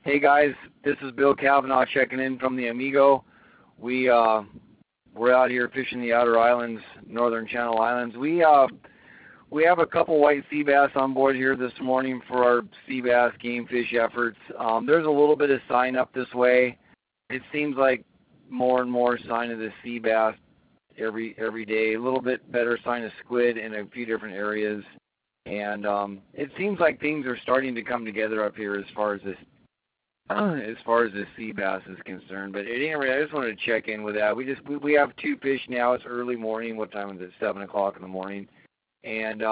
Hey guys, this is Bill Kavanaugh checking in from the Amigo. We're out here fishing the outer islands, northern Channel Islands. We have a couple white sea bass on board here this morning for our sea bass game fish efforts. There's a little bit of sign up this way. It seems like more and more sign of the sea bass every day. A little bit better sign of squid in a few different areas, and it seems like things are starting to come together up here as far as the sea bass is concerned. But at any rate, I just wanted to check in with that. We have two fish now. It's early morning. What time is it? 7 o'clock in the morning. And,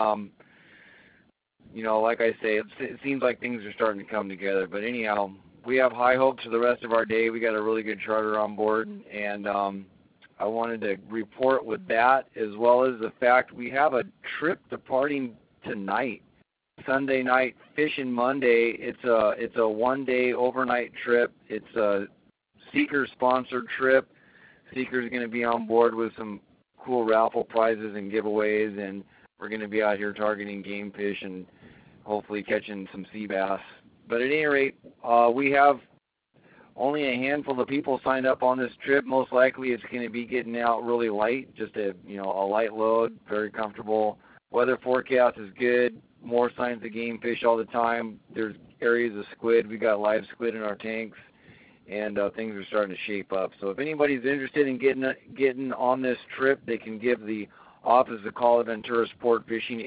like I say, it seems like things are starting to come together. But anyhow, we have high hopes for the rest of our day. We got a really good charter on board. And I wanted to report with that, as well as the fact we have a trip departing tonight. Sunday night, fishing Monday. It's a one-day overnight trip. It's a Seeker-sponsored trip. Seeker's going to be on board with some cool raffle prizes and giveaways, and we're going to be out here targeting game fish and hopefully catching some sea bass. But at any rate, we have only a handful of people signed up on this trip. Most likely it's going to be getting out really light, just a light load, very comfortable. Weather forecast is good. More signs of game fish all the time. There's areas of squid. We got live squid in our tanks, and things are starting to shape up. So if anybody's interested in getting on this trip, they can give the office a call at Ventura Sport Fishing,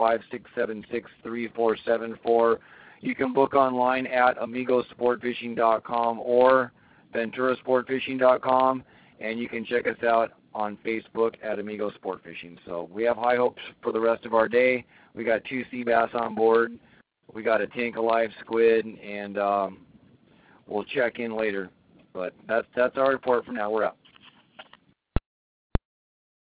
805-676-3474. You can book online at amigosportfishing.com or venturasportfishing.com, and you can check us out on Facebook at Amigo Sport Fishing. So we have high hopes for the rest of our day. We got two sea bass on board. We got a tank of live squid, and we'll check in later. But that's our report for now. We're out.